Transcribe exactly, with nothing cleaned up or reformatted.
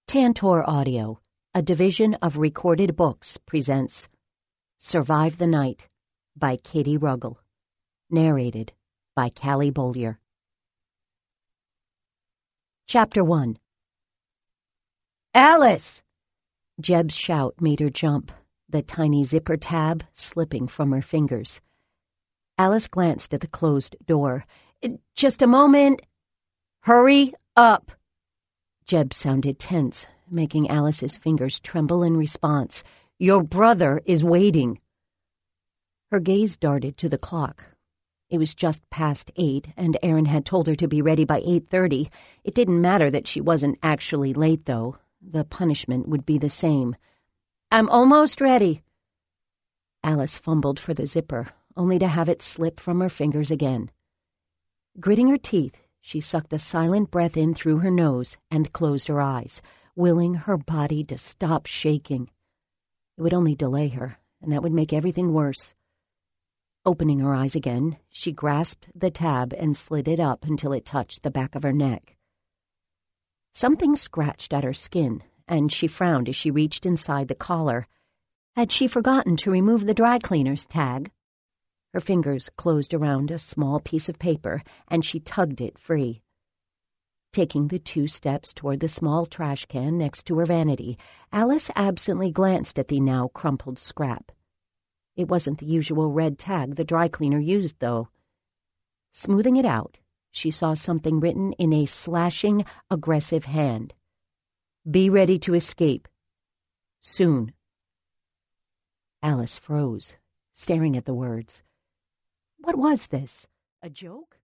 Tantor Audio, a division of Recorded Books, presents Survive the Night by Katie Ruggles. Narrated by Callie Bollier. Chapter one. Alice! Jeb's shout made her jump, the tiny zipper tab slipping from her fingers. Alice glanced at the closed door. Just a moment. Hurry up! Jeb sounded tense, making Alice's fingers tremble in response. Your brother is waiting. Her gaze darted to the clock. It was just past eight, and Aaron had told her to be ready by eight thirty. It didn't matter that she wasn't actually late, though. The punishment would be the same. I'm almost ready. Alice fumbled for the zipper, only to have it slip from her fingers again. Gritting her teeth, she sucked a silent breath in through her nose and closed her eyes, willing her body to stop shaking. It would only delay her, and that would make everything worse. Opening her eyes again, she grasped the tab and slid it up until it touched the back of her neck. Something scratched at her skin, and she frowned as she reached inside the collar. Had she forgotten to remove the dry cleaner's tag? Her fingers closed around a small piece of paper, and she tugged it free. Taking the two steps toward the small trash can next to her vanity, Alice absently glanced at the now crumpled scrap. It wasn't the usual red tag the dry cleaner used, though. Smoothing it out, she saw something written in a slashing, aggressive hand. Be ready to escape. Soon. Alice froze, staring at the words. What was this? A joke?